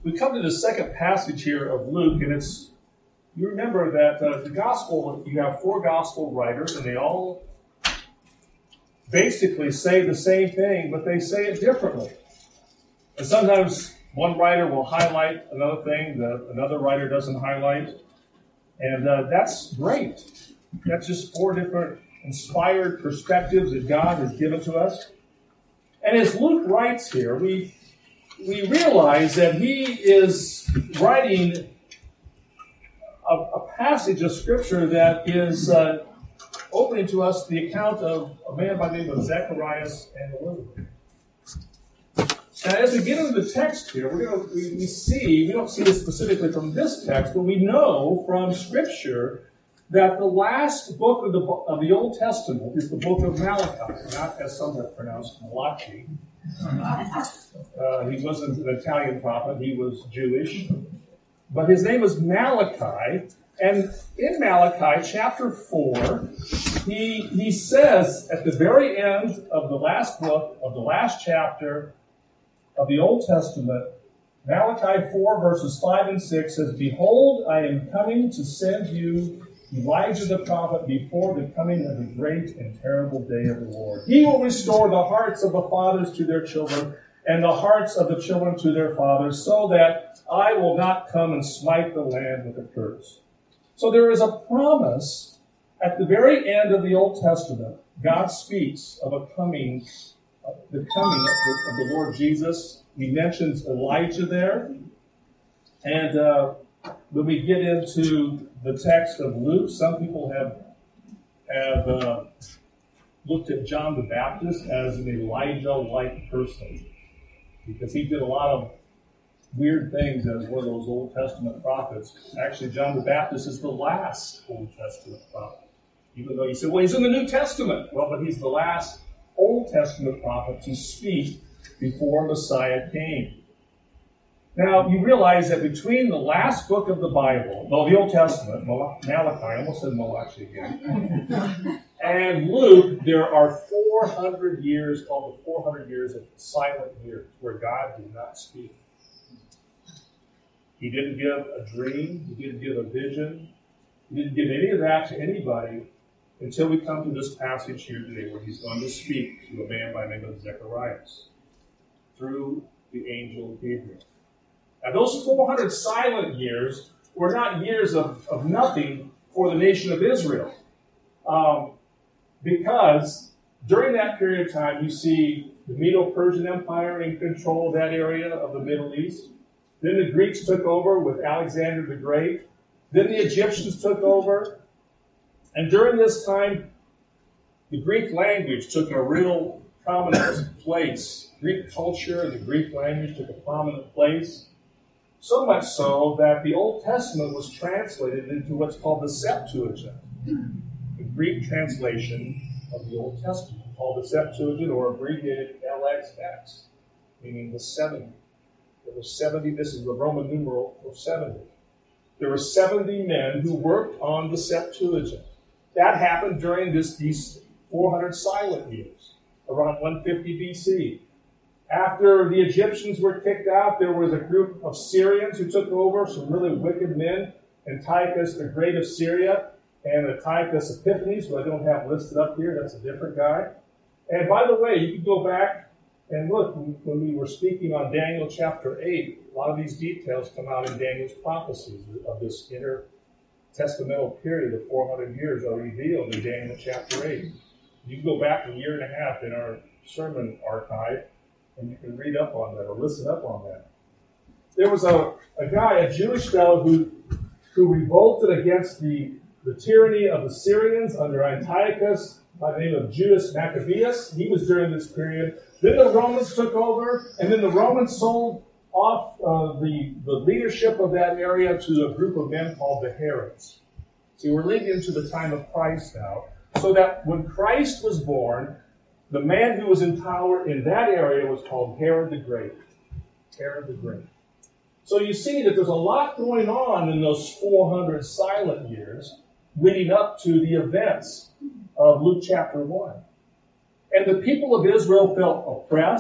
we come to the second passage here of Luke, and you remember that the gospel, you have four gospel writers, and they all basically say the same thing, but they say it differently. And sometimes one writer will highlight another thing that another writer doesn't highlight. And that's great. That's just four different inspired perspectives that God has given to us. And as Luke writes here, we realize that he is writing a passage of Scripture that is opening to us the account of a man by the name of Zacharias and Elizabeth. Now, as we get into the text here, we don't see this specifically from this text, but we know from Scripture that the last book of the Old Testament is the book of Malachi, not as some have pronounced Malachi. He wasn't an Italian prophet, he was Jewish. But his name was Malachi, and in Malachi chapter 4, he says at the very end of the last book, of the last chapter of the Old Testament, Malachi 4 verses 5 and 6 says, "Behold, I am coming to send you Elijah the prophet before the coming of the great and terrible day of the Lord. He will restore the hearts of the fathers to their children, and the hearts of the children to their fathers, so that I will not come and smite the land with a curse." So there is a promise at the very end of the Old Testament. God speaks of the coming of the Lord Jesus. He mentions Elijah there. And when we get into the text of Luke, some people have looked at John the Baptist as an Elijah-like person, because he did a lot of weird things as one of those Old Testament prophets. Actually, John the Baptist is the last Old Testament prophet. Even though you say, well, he's in the New Testament. Well, but he's the last Old Testament prophet to speak before Messiah came. Now, you realize that between the last book of the Bible, the Old Testament, Malachi, I almost said Malachi again, and Luke, there are 400 years, called the 400 years of silent years, where God did not speak. He didn't give a dream. He didn't give a vision. He didn't give any of that to anybody until we come to this passage here today, where he's going to speak to a man by the name of Zacharias through the angel Gabriel. Now, those 400 silent years were not years of nothing for the nation of Israel. Because during that period of time, you see the Medo-Persian Empire in control of that area of the Middle East. Then the Greeks took over with Alexander the Great. Then the Egyptians took over. And during this time, the Greek language took a real prominent place. Greek culture and the Greek language took a prominent place. So much so that the Old Testament was translated into what's called the Septuagint, the Greek translation of the Old Testament, called the Septuagint, or abbreviated LXX, meaning the 70. There were 70, this is the Roman numeral for 70. There were 70 men who worked on the Septuagint. That happened during these 400 silent years, around 150 BC. After the Egyptians were kicked out, there was a group of Syrians who took over, some really wicked men, Antiochus the Great of Syria, and Antiochus Epiphanes, who I don't have listed up here. That's a different guy. And by the way, you can go back and look, when we were speaking on Daniel chapter 8, a lot of these details come out in Daniel's prophecies of this intertestamental period of 400 years are revealed in Daniel chapter 8. You can go back a year and a half in our sermon archive, and you can read up on that or listen up on that. There was a guy, a Jewish fellow, who revolted against the tyranny of the Syrians under Antiochus by the name of Judas Maccabeus. He was during this period. Then the Romans took over, and then the Romans sold off the leadership of that area to a group of men called the Herods. See, we're leading into the time of Christ now, so that when Christ was born, the man who was in power in that area was called Herod the Great. Herod the Great. So you see that there's a lot going on in those 400 silent years leading up to the events of Luke chapter 1. And the people of Israel felt oppressed.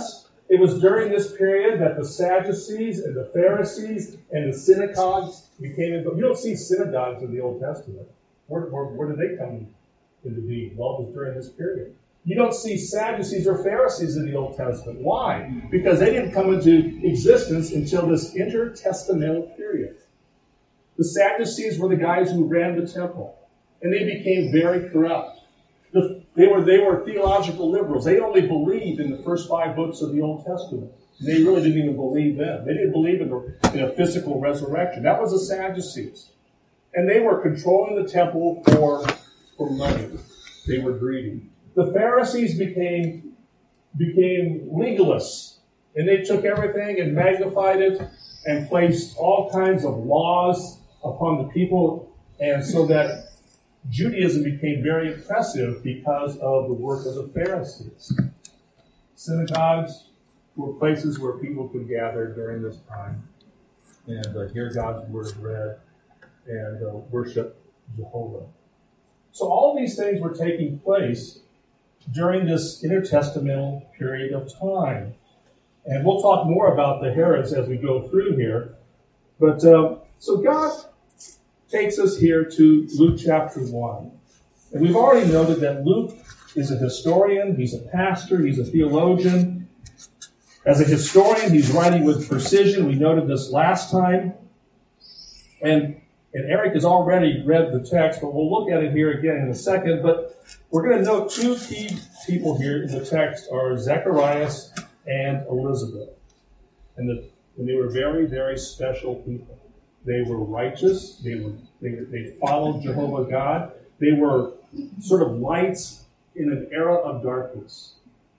It was during this period that the Sadducees and the Pharisees and the synagogues became involved. You don't see synagogues in the Old Testament. Where did they come into being? Well, it was during this period. You don't see Sadducees or Pharisees in the Old Testament. Why? Because they didn't come into existence until this intertestamental period. The Sadducees were the guys who ran the temple, and they became very corrupt. They were theological liberals. They only believed in the first 5 books of the Old Testament. They really didn't even believe them. They didn't believe in a physical resurrection. That was the Sadducees. And they were controlling the temple for money. They were greedy. The Pharisees became legalists. And they took everything and magnified it and placed all kinds of laws upon the people. And so that Judaism became very oppressive because of the work of the Pharisees. Synagogues were places where people could gather during this time and hear God's word read and worship Jehovah. So all these things were taking place during this intertestamental period of time. And we'll talk more about the Herods as we go through here. But so God takes us here to Luke chapter 1. And we've already noted that Luke is a historian, he's a pastor, he's a theologian. As a historian, he's writing with precision. We noted this last time. And Eric has already read the text, but we'll look at it here again in a second. But we're going to note 2 key people here in the text are Zacharias and Elizabeth. And they were very, very special people. They were righteous. They followed Jehovah God. They were sort of lights in an era of darkness.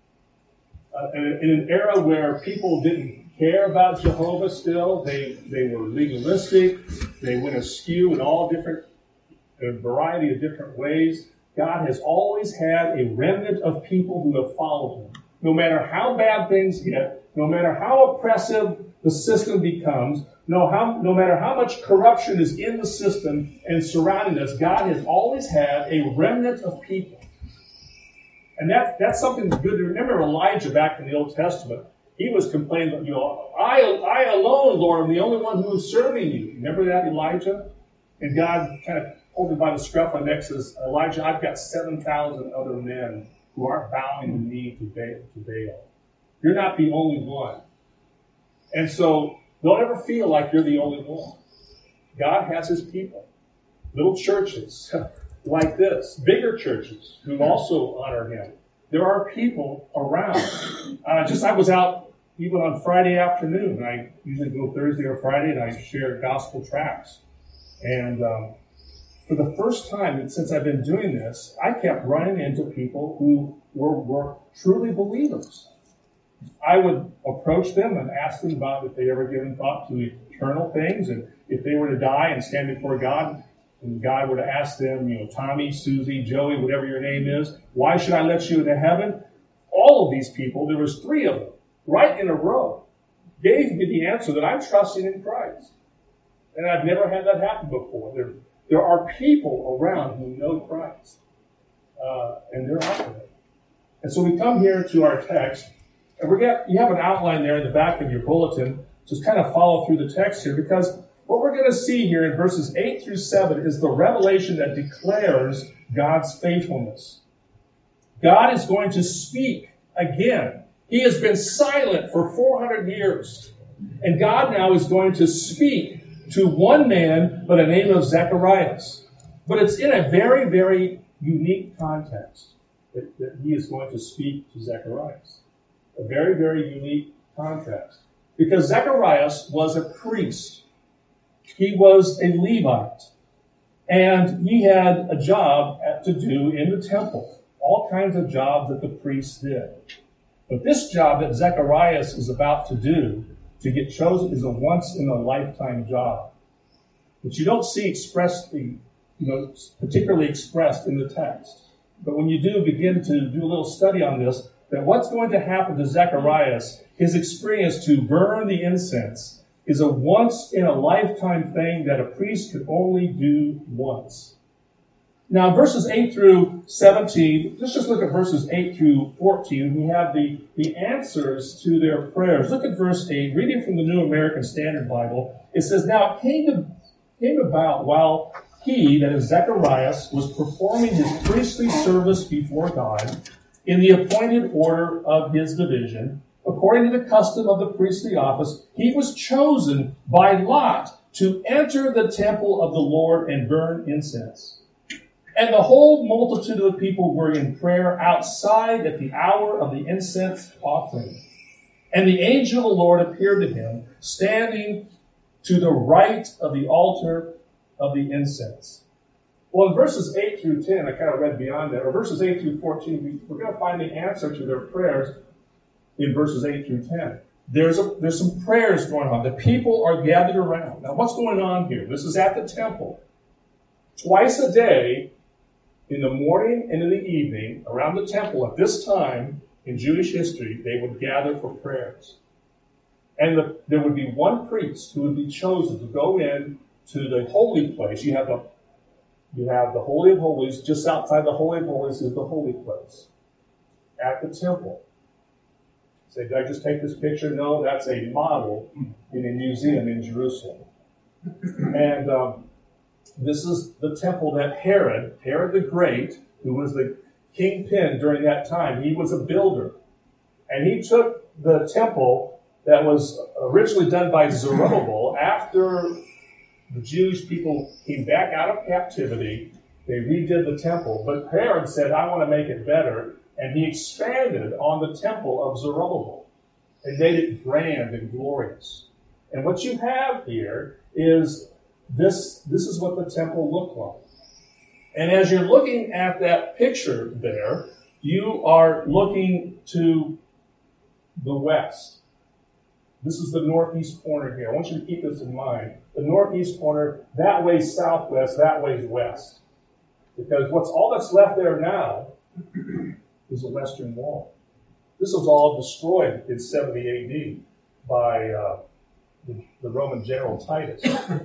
In an era where people didn't care about Jehovah still. They were legalistic. They went askew in a variety of different ways. God has always had a remnant of people who have followed him. No matter how bad things get, no matter how oppressive the system becomes, no matter how much corruption is in the system and surrounding us, God has always had a remnant of people. And that's something good to remember. Elijah back in the Old Testament, he was complaining, I alone, Lord, am the only one who is serving you. Remember that, Elijah? And God kind of pulled him by the scruff of the neck and says, Elijah, I've got 7,000 other men who aren't bowing the knee to Baal. You're not the only one. And so don't ever feel like you're the only one. God has his people. Little churches like this, bigger churches who also honor him. There are people around. I was out even on Friday afternoon. I usually go Thursday or Friday and I share gospel tracts. And for the first time since I've been doing this, I kept running into people who were truly believers. I would approach them and ask them about if they ever given thought to eternal things, and if they were to die and stand before God, and God were to ask them, Tommy, Susie, Joey, whatever your name is, why should I let you into heaven? All of these people, there was 3 of them, right in a row, gave me the answer that I'm trusting in Christ. And I've never had that happen before. There are people around who know Christ, and they're out there. And so we come here to our text. And you have an outline there in the back of your bulletin. Just kind of follow through the text here, because what we're going to see here in verses 8 through 7 is the revelation that declares God's faithfulness. God is going to speak again. He has been silent for 400 years. And God now is going to speak to one man by the name of Zacharias. But it's in a very, very unique context that he is going to speak to Zacharias. A very, very unique context. Because Zacharias was a priest. He was a Levite. And he had a job to do in the temple. All kinds of jobs that the priests did. But this job that Zacharias is about to do, to get chosen, is a once-in-a-lifetime job. But you don't see expressly, particularly expressed in the text. But when you do begin to do a little study on this, that what's going to happen to Zacharias, his experience to burn the incense, is a once-in-a-lifetime thing that a priest could only do once. Now, verses 8 through 17, let's just look at verses 8 through 14. We have the answers to their prayers. Look at verse 8, reading from the New American Standard Bible. It says, "Now it came about while he, that is Zacharias, was performing his priestly service before God in the appointed order of his division, according to the custom of the priestly office, he was chosen by lot to enter the temple of the Lord and burn incense. And the whole multitude of the people were in prayer outside at the hour of the incense offering. And the angel of the Lord appeared to him, standing to the right of the altar of the incense." Well, in verses 8 through 10, I kind of read beyond that, or verses 8 through 14, we're going to find the answer to their prayers in verses 8 through 10. There's some prayers going on. The people are gathered around. Now, what's going on here? This is at the temple. Twice a day, in the morning and in the evening, around the temple at this time in Jewish history, they would gather for prayers. And there would be one priest who would be chosen to go in to the holy place. You have the Holy of Holies. Just outside the Holy of Holies is the holy place at the temple. Say, did I just take this picture? No, that's a model in a museum in Jerusalem. And this is the temple that Herod the Great, who was the kingpin during that time, he was a builder. And he took the temple that was originally done by Zerubbabel after the Jewish people came back out of captivity. They redid the temple. But Herod said, I want to make it better. And he expanded on the temple of Zerubbabel and made it grand and glorious. And what you have here is this is what the temple looked like. And as you're looking at that picture there, you are looking to the west. This is the northeast corner here. I want you to keep this in mind. The northeast corner, that way's southwest, that way's west. Because all that's left there now is the western wall. This was all destroyed in 70 A.D. by the Roman general Titus.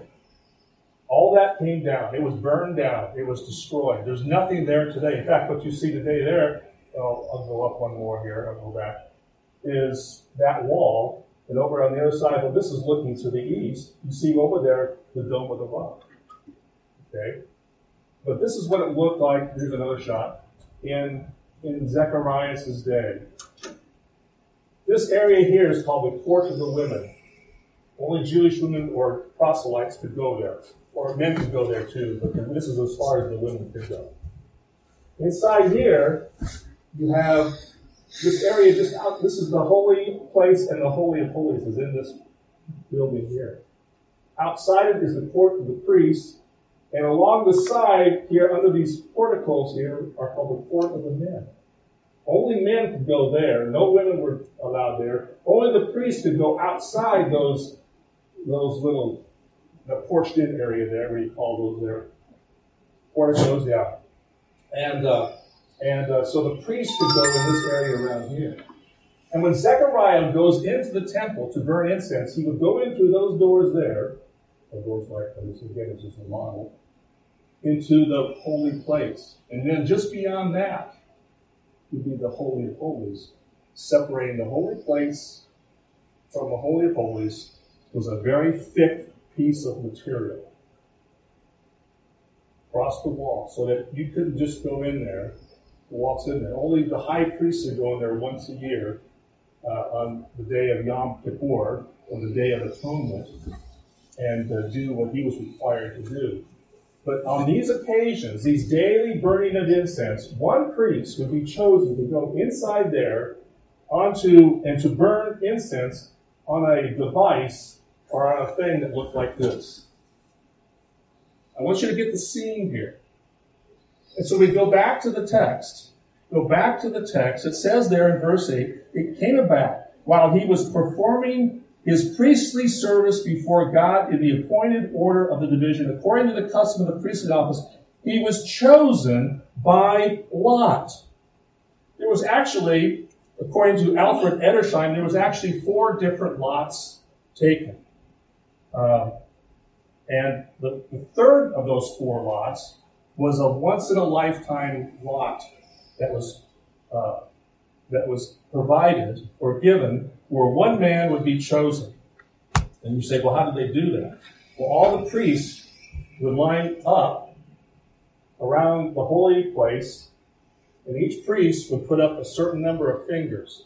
All that came down. It was burned down. It was destroyed. There's nothing there today. In fact, what you see today there, I'll go up one more here, I'll go back, is that wall. And over on the other side, well, this is looking to the east. You see over there the Dome of the Rock. Okay? But this is what it looked like. Here's another shot. In Zacharias' day. This area here is called the Court of the Women. Only Jewish women or proselytes could go there. Or men could go there too, but this is as far as the women could go. Inside here, you have this area just out. This is the holy place, and the Holy of Holies is in this building here. Outside it is the court of the priests, and along the side here, under these porticos here, are called the court of the men. Only men could go there. No women were allowed there. Only the priests could go outside those little the porched-in area there, what do you call those there? Porticos, yeah. And so the priest could go in this area around here. And when Zechariah goes into the temple to burn incense, he would go in through those doors there, or doors like this, again, it's just a model, into the holy place. And then just beyond that would be the Holy of Holies. Separating the holy place from the Holy of Holies was a very thick piece of material across the wall, so that you couldn't just go in there, walks in there. Only the high priest would go in there once a year on the day of Yom Kippur, or the Day of Atonement, and do what he was required to do. But on these occasions, these daily burning of incense, one priest would be chosen to go inside there and to burn incense on a device or on a thing that looked like this. I want you to get the scene here. And so we go back to the text. It says there in verse 8, it came about while he was performing his priestly service before God in the appointed order of the division, according to the custom of the priestly office, he was chosen by lot. There was actually, according to Alfred Edersheim, there was actually 4 different lots taken. And the third of those 4 lots was a once-in-a-lifetime lot that was provided or given where one man would be chosen. And you say, well, how did they do that? Well, all the priests would line up around the holy place, and each priest would put up a certain number of fingers.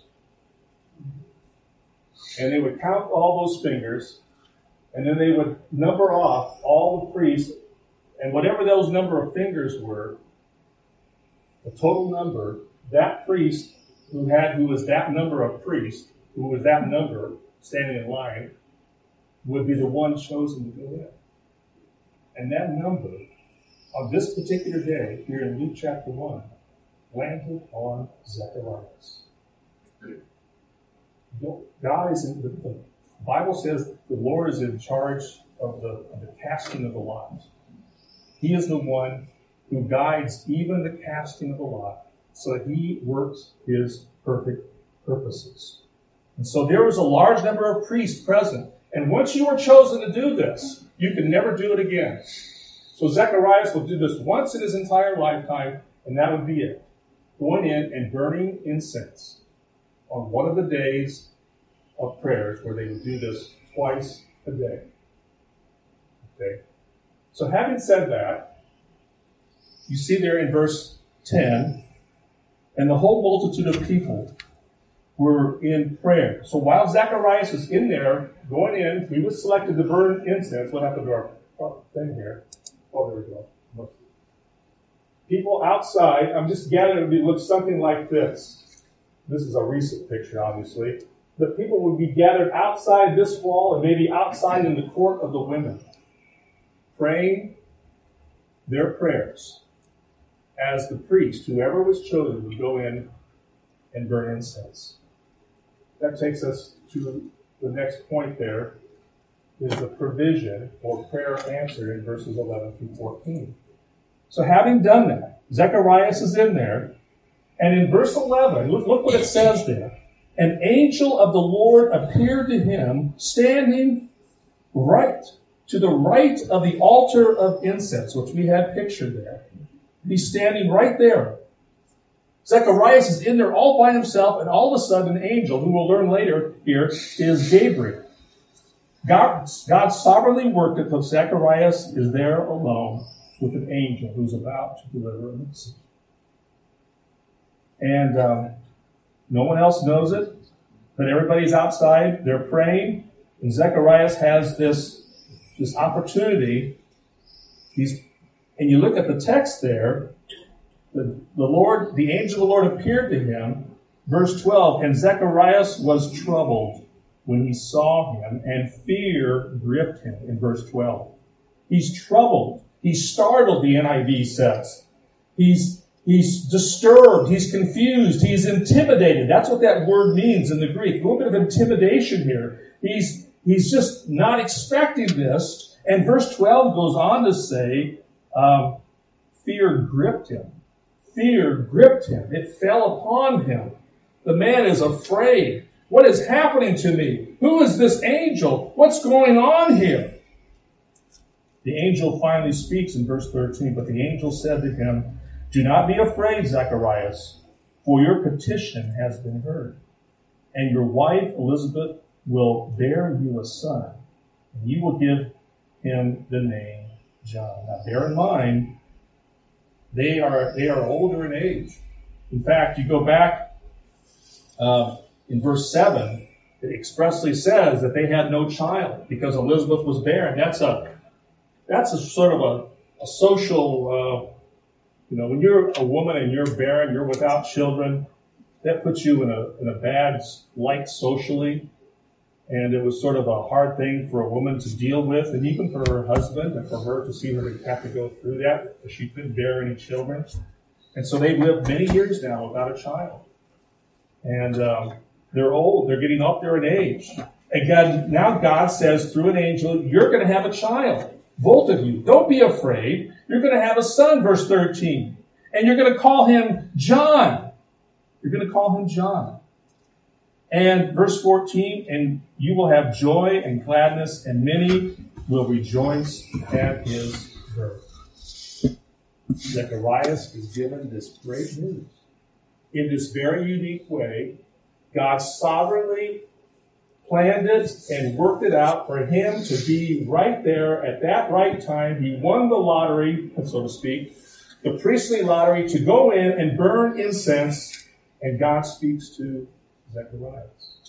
And they would count all those fingers, and then they would number off all the priests, and whatever those number of fingers were, the total number, that priest who was that number of priests, who was that number standing in line, would be the one chosen to go in. And that number, on this particular day, here in Luke chapter 1, landed on Zacharias. God is in the Bible says the Lord is in charge of the casting of the lot. He is the one who guides even the casting of the lot, so that he works his perfect purposes. And so there was a large number of priests present. And once you were chosen to do this, you can never do it again. So Zacharias will do this once in his entire lifetime, and that would be it. Going in and burning incense on one of the days of prayers where they would do this twice a day. Okay. So having said that, you see there in verse 10, and the whole multitude of people were in prayer. So while Zacharias was in there, going in, he was selected to burn incense. What happened to our thing here? Oh, there we go. People outside, I'm just gathering it looks something like this. This is a recent picture, obviously. But people would be gathered outside this wall and maybe outside in the court of the women, praying their prayers as the priest, whoever was chosen, would go in and burn incense. That takes us to the next point there, is the provision or prayer answered in verses 11 through 14. So having done that, Zacharias is in there, and in verse 11, look what it says there. An angel of the Lord appeared to him, standing right to the right of the altar of incense, which we had pictured there. He's standing right there. Zacharias is in there all by himself, and all of a sudden an angel, who we'll learn later here, is Gabriel. God sovereignly worked it, so Zacharias is there alone with an angel who's about to deliver a message. And no one else knows it, but everybody's outside. They're praying, and Zacharias has this opportunity. And you look at the text there. The angel of the Lord appeared to him, verse 12, and Zacharias was troubled when he saw him, and fear gripped him, in verse 12. He's troubled. He's startled, the NIV says. He's disturbed. He's confused. He's intimidated. That's what that word means in the Greek. A little bit of intimidation here. He's just not expecting this. And verse 12 goes on to say, fear gripped him. Fear gripped him. It fell upon him. The man is afraid. What is happening to me? Who is this angel? What's going on here? The angel finally speaks in verse 13, but the angel said to him, do not be afraid, Zacharias, for your petition has been heard. And your wife Elizabeth will bear you a son, and you will give him the name John. Now bear in mind, they are older in age. In fact, you go back in verse 7, it expressly says that they had no child because Elizabeth was barren. That's a sort of a social, when you're a woman and you're barren, you're without children, that puts you in a bad light socially. And it was sort of a hard thing for a woman to deal with, and even for her husband, and for her to see her have to go through that, because she couldn't bear any children. And so they've lived many years now without a child. And they're old. They're getting up there in age. And God says through an angel, you're going to have a child. Both of you. Don't be afraid. You're going to have a son, verse 13. And you're going to call him John. You're going to call him John. And verse 14, and you will have joy and gladness, and many will rejoice at his birth. Zacharias is given this great news. In this very unique way, God sovereignly planned it and worked it out for him to be right there at that right time. He won the lottery, so to speak, the priestly lottery, to go in and burn incense, and God speaks to Zacharias.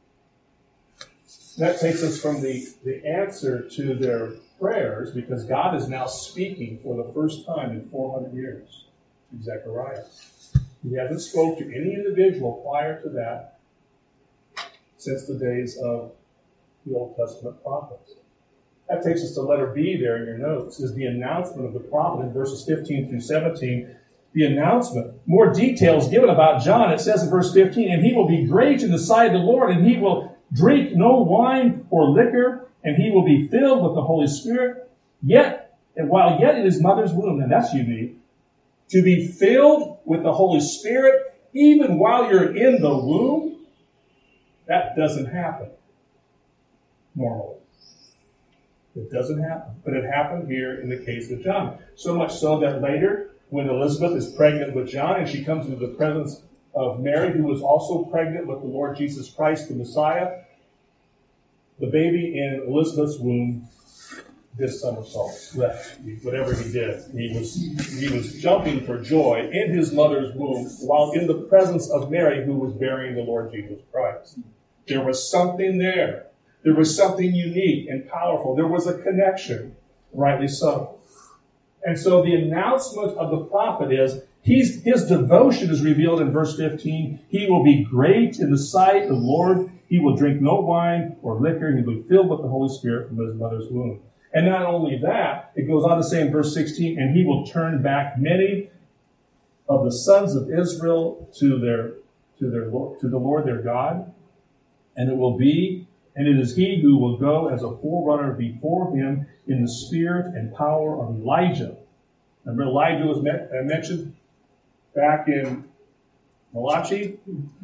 That takes us from the answer to their prayers, because God is now speaking for the first time in 400 years to Zacharias. He hasn't spoken to any individual prior to that since the days of the Old Testament prophets. That takes us to letter B there in your notes, is the announcement of the prophet in verses 15 through 17. The announcement, more details given about John. It says in verse 15, and he will be great in the sight of the Lord, and he will drink no wine or liquor, and he will be filled with the Holy Spirit, while yet in his mother's womb, and that's unique, to be filled with the Holy Spirit even while you're in the womb, that doesn't happen normally. It doesn't happen. But it happened here in the case of John. So much so that later, when Elizabeth is pregnant with John and she comes into the presence of Mary, who was also pregnant with the Lord Jesus Christ, the Messiah, the baby in Elizabeth's womb did somersaults, whatever he did. He was jumping for joy in his mother's womb while in the presence of Mary, who was bearing the Lord Jesus Christ. There was something there. There was something unique and powerful. There was a connection, rightly so. And so the announcement of the prophet is, his devotion is revealed in verse 15. He will be great in the sight of the Lord. He will drink no wine or liquor. He will be filled with the Holy Spirit from his mother's womb. And not only that, it goes on to say in verse 16, and he will turn back many of the sons of Israel to the Lord their God. And it is he who will go as a forerunner before him in the spirit and power of Elijah. Remember, Elijah was mentioned back in Malachi,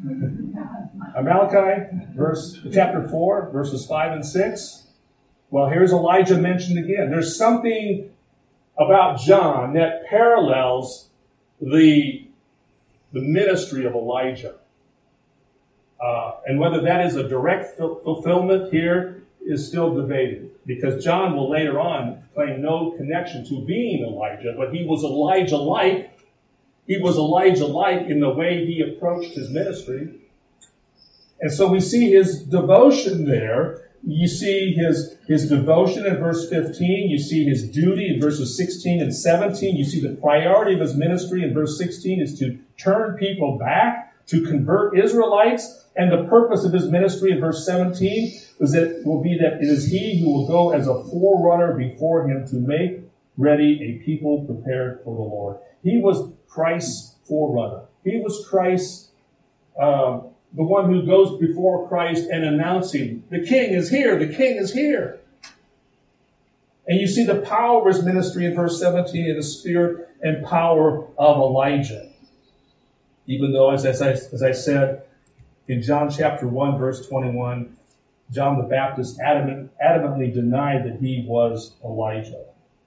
chapter 4, verses 5 and 6. Well, here's Elijah mentioned again. There's something about John that parallels the ministry of Elijah. And whether that is a direct fulfillment here is still debated, because John will later on claim no connection to being Elijah, but he was Elijah-like. He was Elijah-like in the way he approached his ministry. And so we see his devotion there. You see his devotion in verse 15. You see his duty in verses 16 and 17. You see the priority of his ministry in verse 16 is to turn people back, to convert Israelites. And the purpose of his ministry in verse 17 will be that it is he who will go as a forerunner before him to make ready a people prepared for the Lord. He was Christ's forerunner. He was Christ, the one who goes before Christ and announcing, the King is here, the King is here. And you see the power of his ministry in verse 17 in the spirit and power of Elijah. Even though, as I said, in John chapter 1, verse 21, John the Baptist adamantly denied that he was Elijah.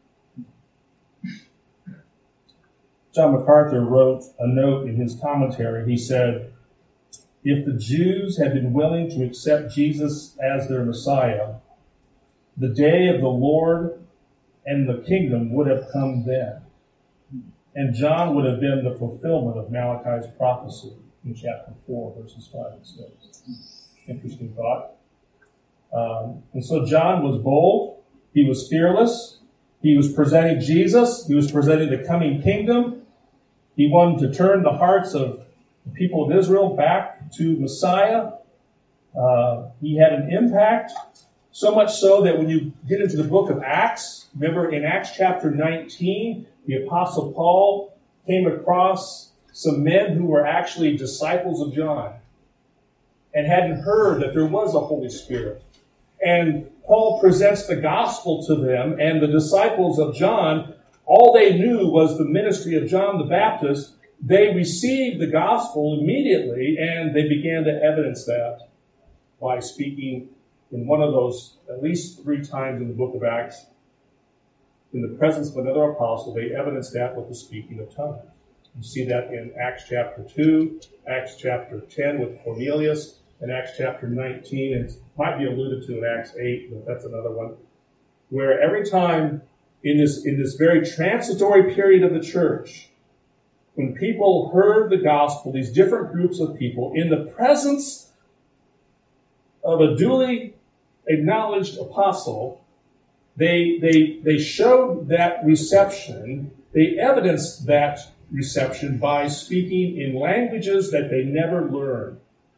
John MacArthur wrote a note in his commentary. He said, if the Jews had been willing to accept Jesus as their Messiah, the day of the Lord and the kingdom would have come then. And John would have been the fulfillment of Malachi's prophecy in chapter 4, verses 5 and 6. Interesting thought. And so John was bold. He was fearless. He was presenting Jesus. He was presenting the coming kingdom. He wanted to turn the hearts of the people of Israel back to Messiah. He had an impact, so much so that when you get into the book of Acts, remember in Acts chapter 19, the Apostle Paul came across some men who were actually disciples of John and hadn't heard that there was a Holy Spirit. And Paul presents the gospel to them, and the disciples of John, all they knew was the ministry of John the Baptist. They received the gospel immediately, and they began to evidence that by speaking in one of those, at least 3 times in the book of Acts, in the presence of another apostle, they evidenced that with the speaking of tongues. You see that in Acts chapter 2, Acts chapter 10 with Cornelius, and Acts chapter 19, and it might be alluded to in Acts 8, but that's another one, where every time in this very transitory period of the church, when people heard the gospel, these different groups of people, in the presence of a duly acknowledged apostle, they showed that reception, they evidenced that reception by speaking in languages that they never learned.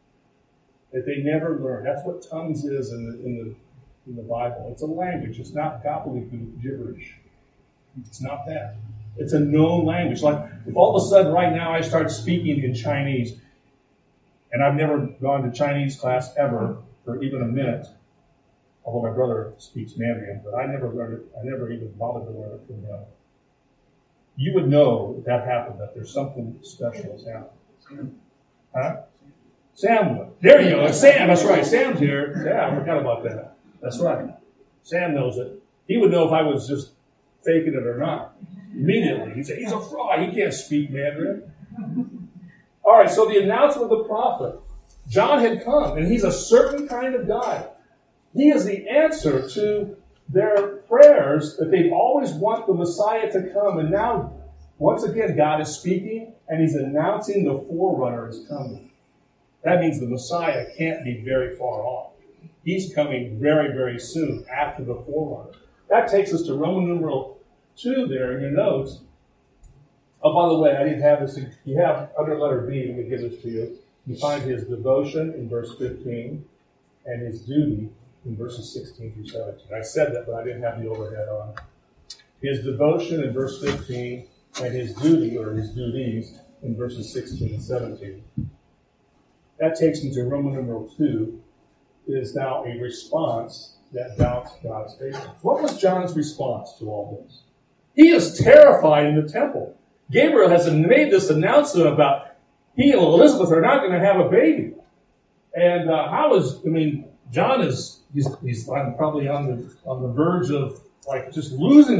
That's what tongues is in the Bible. It's a language. It's not gobbledygook gibberish. It's not that. It's a known language. Like if all of a sudden right now I start speaking in Chinese, and I've never gone to Chinese class ever for even a minute, although my brother speaks Mandarin, but I never learned it. I never even bothered to learn it from him. You would know if that happened, that there's something special has happened. Huh? Sam would. There you go. Sam, that's right. Sam's here. Yeah, I forgot about that. That's right. Sam knows it. He would know if I was just faking it or not. Immediately. He'd say, he's a fraud. He can't speak Mandarin. All right, so the announcement of the prophet. John had come, and he's a certain kind of guy. He is the answer to their prayers that they always want the Messiah to come. And now, once again, God is speaking, and he's announcing the forerunner is coming. That means the Messiah can't be very far off. He's coming very, very soon after the forerunner. That takes us to Roman numeral 2 there in your notes. Oh, by the way, I didn't have this. You have under letter B, let me give this to you. You find his devotion in verse 15 and his duty in verses 16 through 17. I said that, but I didn't have the overhead on. His devotion in verse 15 and his duty, or his duties, in verses 16 and 17. That takes me to Roman numeral 2. It is now a response that doubts God's faithfulness. What was John's response to all this? He is terrified in the temple. Gabriel has made this announcement about he and Elizabeth are not going to have a baby. And John he's probably on the verge of like just losing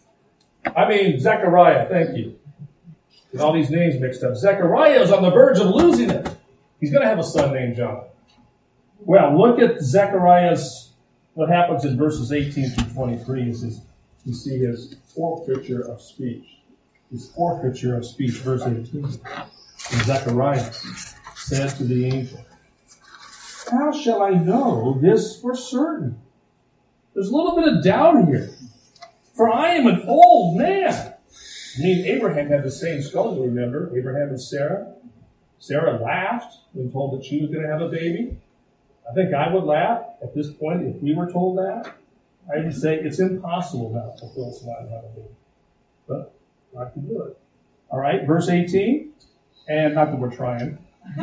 it. Zechariah, thank you. With all these names mixed up. Zechariah is on the verge of losing it. He's going to have a son named John. Well, look at Zechariah's, what happens in verses 18 through 23. You see his forfeiture of speech. His forfeiture of speech, verse 18. And Zechariah said to the angel, "How shall I know this for certain?" There's a little bit of doubt here. For I am an old man. Abraham had the same struggle, remember? Abraham and Sarah. Sarah laughed when told that she was going to have a baby. I think I would laugh at this point if we were told that. I would say it's impossible now for Phyllis and I to have a baby. But I can do it. All right, verse 18. And not that we're trying.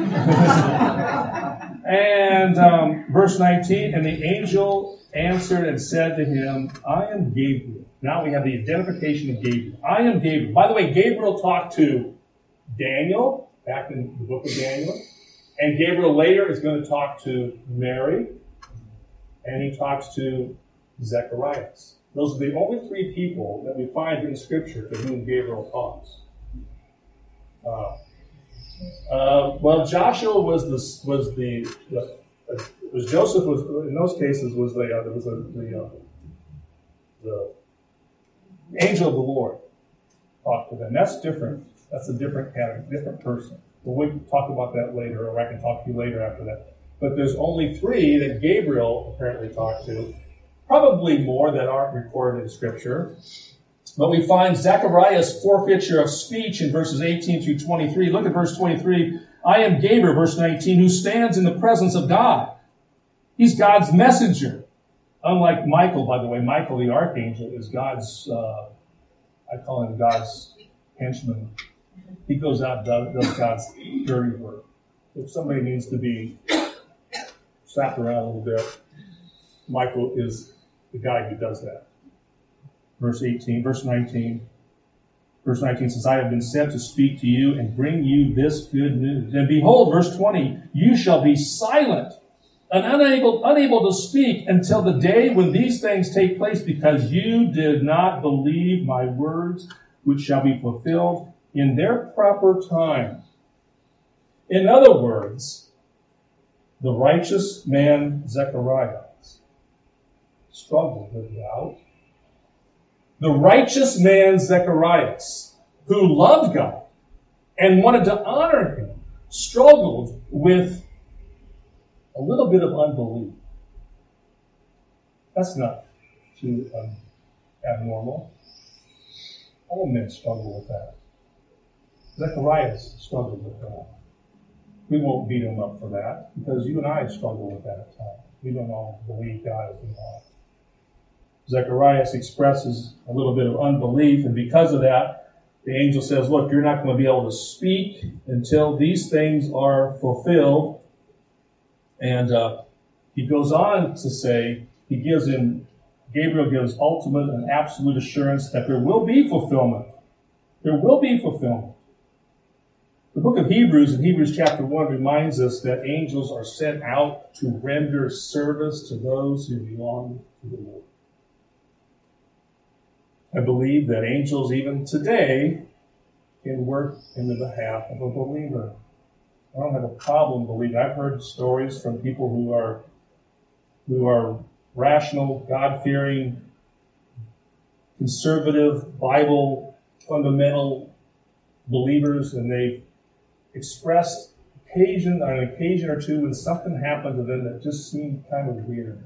And verse 19. And the angel answered and said to him, I am Gabriel. Now we have the identification of Gabriel. I am Gabriel. By the way, Gabriel talked to Daniel, back in the book of Daniel. And Gabriel later is going to talk to Mary. And he talks to Zacharias. Those are the only three people that we find in Scripture to whom Gabriel talks. Joshua Joseph was in those cases was the angel of the Lord talked to them. That's different. That's a different category, different person. But we can talk about that later, or I can talk to you later after that. But there's only three that Gabriel apparently talked to. Probably more that aren't recorded in Scripture. But we find Zechariah's forfeiture of speech in verses 18 through 23. Look at verse 23. I am Gabriel, verse 19, who stands in the presence of God. He's God's messenger. Unlike Michael, by the way. Michael, the archangel, is God's, I call him God's henchman. He goes out and does God's dirty work. If somebody needs to be slapped around a little bit, Michael is the guy who does that. Verse 19 says, I have been sent to speak to you and bring you this good news. And behold, verse 20, you shall be silent and unable to speak until the day when these things take place, because you did not believe my words, which shall be fulfilled in their proper time. In other words, the righteous man Zechariah struggled with doubt. The righteous man Zacharias, who loved God and wanted to honor him, struggled with a little bit of unbelief. That's not too abnormal. All men struggle with that. Zacharias struggled with that. We won't beat him up for that, because you and I struggle with that at times. We don't all believe God is involved. Zacharias expresses a little bit of unbelief, and because of that, the angel says, look, you're not going to be able to speak until these things are fulfilled. And he goes on to say, Gabriel gives ultimate and absolute assurance that there will be fulfillment. There will be fulfillment. The book of Hebrews, in Hebrews chapter 1, reminds us that angels are sent out to render service to those who belong to the Lord. I believe that angels, even today, can work in the behalf of a believer. I don't have a problem believing. I've heard stories from people who are rational, God-fearing, conservative, Bible fundamental believers, and they've expressed on an occasion or two when something happened to them that just seemed kind of weird.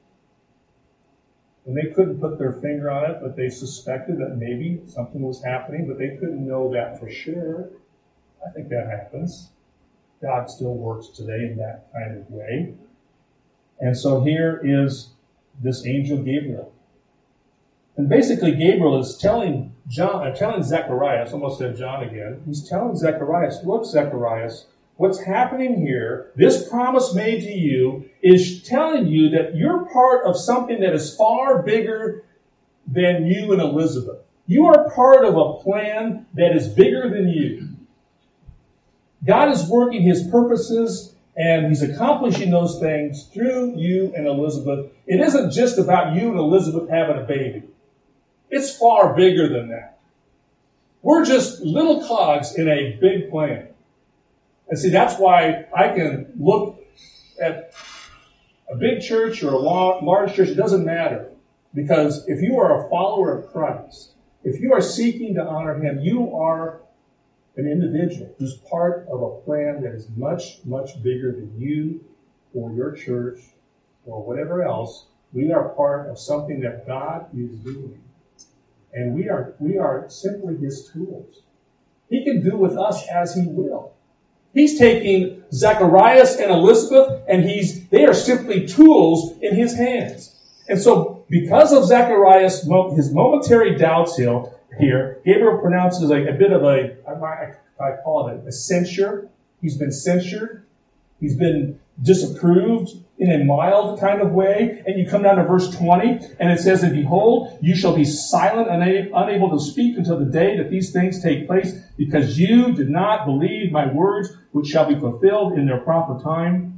And they couldn't put their finger on it, but they suspected that maybe something was happening, but they couldn't know that for sure. I think that happens. God still works today in that kind of way. And so here is this angel Gabriel. And basically Gabriel is telling Zacharias, almost said John again, he's telling Zacharias, look, Zacharias, what's happening here, this promise made to you, is telling you that you're part of something that is far bigger than you and Elizabeth. You are part of a plan that is bigger than you. God is working his purposes, and he's accomplishing those things through you and Elizabeth. It isn't just about you and Elizabeth having a baby. It's far bigger than that. We're just little cogs in a big plan. And see, that's why I can look at a big church or a large church. It doesn't matter. Because if you are a follower of Christ, if you are seeking to honor him, you are an individual who's part of a plan that is much, much bigger than you or your church or whatever else. We are part of something that God is doing. And we are simply his tools. He can do with us as he will. He's taking Zacharias and Elizabeth, and they are simply tools in his hands. And so, because of Zacharias, his momentary doubts here, Gabriel pronounces a bit of I call it a censure. He's been censured. He's been disapproved in a mild kind of way. And you come down to verse 20, and it says, and behold, you shall be silent and unable to speak until the day that these things take place, because you did not believe my words, which shall be fulfilled in their proper time.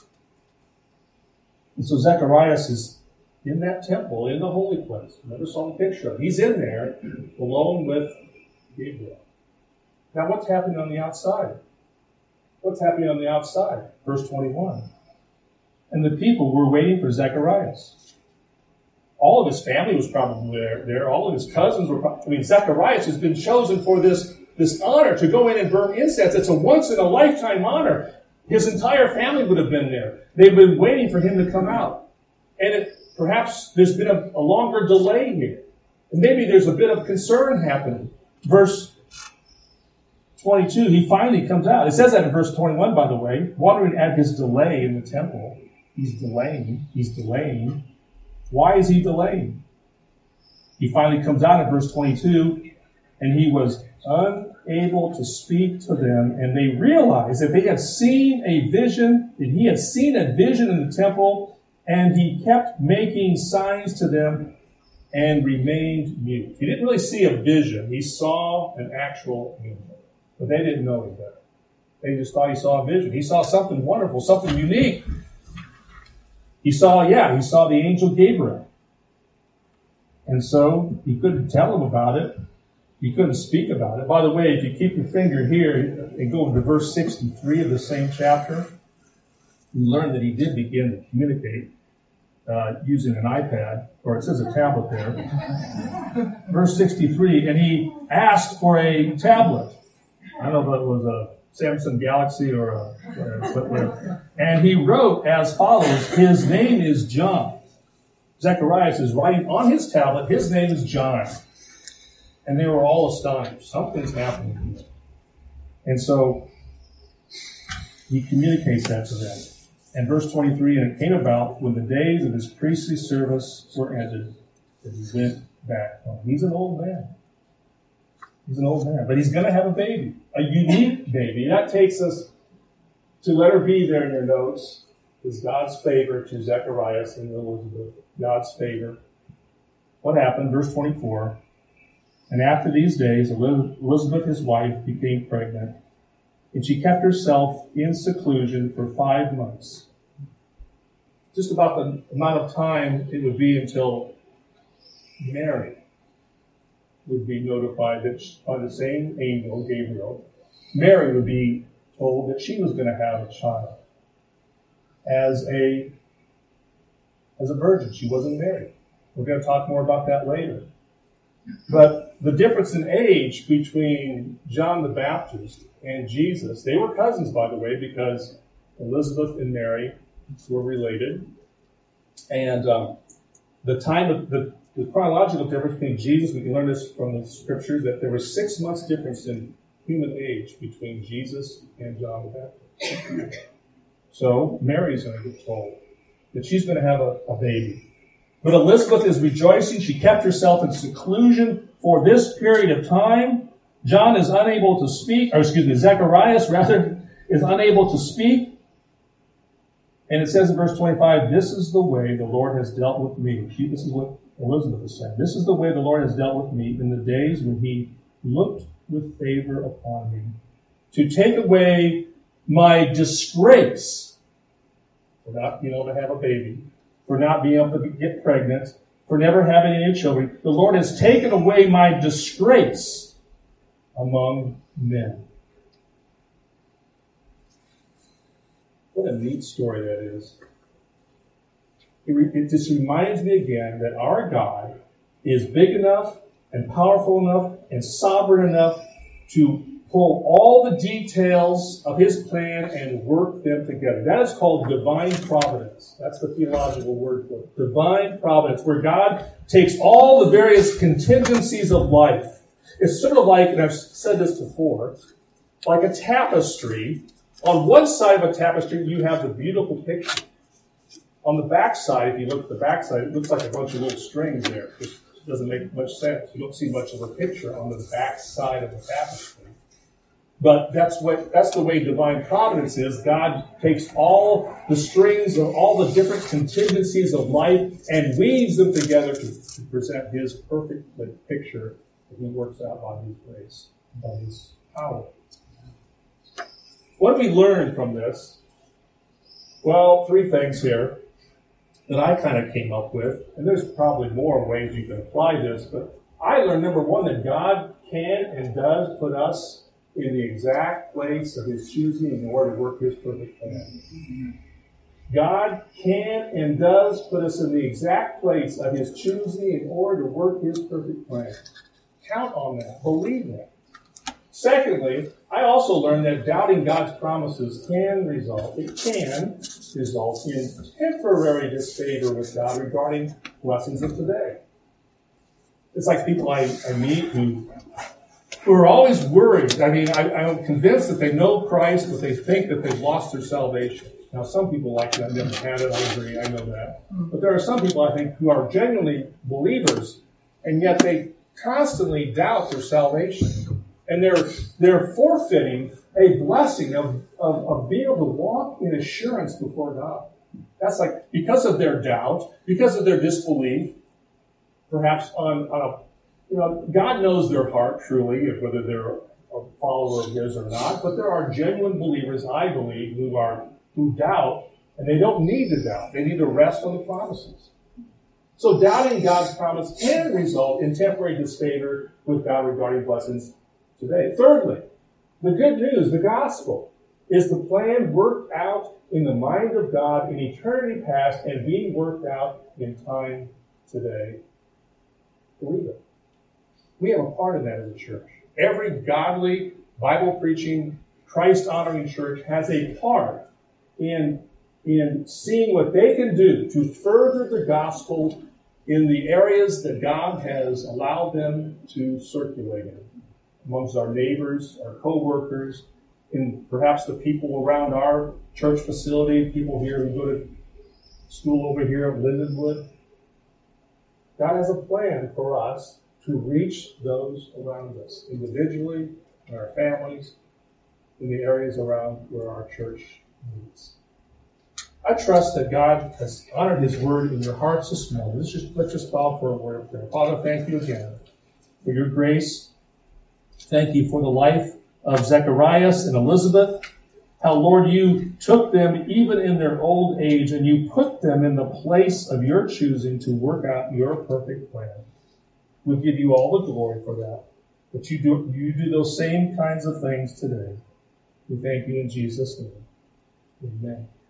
And so Zacharias is in that temple, in the holy place. Never saw the picture of him. He's in there alone with Gabriel. Now what's happening on the outside? What's happening on the outside? Verse 21. And the people were waiting for Zacharias. All of his family was probably there. All of his cousins were Zacharias has been chosen for this honor to go in and burn incense. It's a once-in-a-lifetime honor. His entire family would have been there. They've been waiting for him to come out. And perhaps there's been a longer delay here. And maybe there's a bit of concern happening. Verse 22, he finally comes out. It says that in verse 21, by the way, wondering at his delay in the temple. He's delaying. Why is he delaying? He finally comes out in verse 22, and he was unable to speak to them, and they realized that they had seen a vision, that he had seen a vision in the temple, and he kept making signs to them and remained mute. He didn't really see a vision. He saw an actual angel. But they didn't know any better. They just thought he saw a vision. He saw something wonderful, something unique. He saw the angel Gabriel. And so he couldn't tell him about it. He couldn't speak about it. By the way, if you keep your finger here and go to verse 63 of the same chapter, you learn that he did begin to communicate using an iPad, or it says a tablet there. Verse 63, and he asked for a tablet. I don't know if it was a Samsung Galaxy or whatever. And he wrote as follows, his name is John. Zacharias is writing on his tablet, his name is John. And they were all astonished. Something's happening here. And so he communicates that to them. And verse 23, and it came about when the days of his priestly service were ended, that he went back home. He's an old man. He's an old man. But he's going to have a baby, a unique baby. That takes us to letter B there in your notes, is God's favor to Zacharias and Elizabeth. God's favor. What happened? Verse 24. And after these days, Elizabeth, his wife, became pregnant, and she kept herself in seclusion for 5 months. Just about the amount of time it would be until Mary would be notified that by the same angel, Gabriel, Mary would be told that she was going to have a child as a virgin. She wasn't married. We're going to talk more about that later. But the difference in age between John the Baptist and Jesus, they were cousins, by the way, because Elizabeth and Mary were related. And the time of the chronological difference between Jesus, we can learn this from the scriptures, that there was 6 months difference in human age between Jesus and John the Baptist. So Mary's going to get told that she's going to have a baby. But Elizabeth is rejoicing. She kept herself in seclusion for this period of time. John is unable to speak, Zacharias is unable to speak. And it says in verse 25, this is the way the Lord has dealt with me. This is what Elizabeth is saying. This is the way the Lord has dealt with me in the days when he looked with favor upon me, to take away my disgrace for not being able to have a baby, for not being able to get pregnant, for never having any children. The Lord has taken away my disgrace among men. What a neat story that is. It just reminds me again that our God is big enough and powerful enough and sovereign enough to pull all the details of his plan and work them together. That is called divine providence. That's the theological word for it. Divine providence, where God takes all the various contingencies of life. It's sort of like, and I've said this before, like a tapestry. On one side of a tapestry, you have the beautiful picture. On the back side, if you look at the back side, it looks like a bunch of little strings there. It doesn't make much sense. You don't see much of a picture on the back side of the tapestry. But that's the way divine providence is. God takes all the strings of all the different contingencies of life and weaves them together to present his perfect picture that he works out by his grace, by his power. What do we learn from this? Well, 3 things here that I kind of came up with. And there's probably more ways you can apply this. But I learned, number 1, that God can and does put us in the exact place of his choosing in order to work his perfect plan. God can and does put us in the exact place of his choosing in order to work his perfect plan. Count on that. Believe that. Secondly, I also learned that doubting God's promises can result in temporary disfavor with God regarding blessings of today. It's like people I meet who are always worried. I mean, I'm convinced that they know Christ, but they think that they've lost their salvation. Now, some people like that, never had it, I agree, I know that. But there are some people, I think, who are genuinely believers, and yet they constantly doubt their salvation. And they're forfeiting a blessing of being able to walk in assurance before God. That's like, because of their doubt, because of their disbelief, perhaps God knows their heart truly, whether they're a follower of his or not, but there are genuine believers, I believe, who doubt And they don't need to doubt. They need to rest on the promises. So doubting God's promise can result in temporary disfavor with God regarding blessings today. Thirdly, the good news, the gospel, is the plan worked out in the mind of God in eternity past and being worked out in time today. Believe it. We have a part in that as a church. Every godly, Bible-preaching, Christ-honoring church has a part in seeing what they can do to further the gospel in the areas that God has allowed them to circulate in, amongst our neighbors, our co-workers, and perhaps the people around our church facility, people here who go to school over here at Lindenwood. God has a plan for us to reach those around us, individually, in our families, in the areas around where our church meets. I trust that God has honored His word in your hearts this morning. Let's just bow for a word of prayer. Father, thank you again for your grace. Thank you for the life of Zacharias and Elizabeth. How, Lord, you took them even in their old age and you put them in the place of your choosing to work out your perfect plan. We give you all the glory for that. But you do those same kinds of things today. We thank you in Jesus' name. Amen.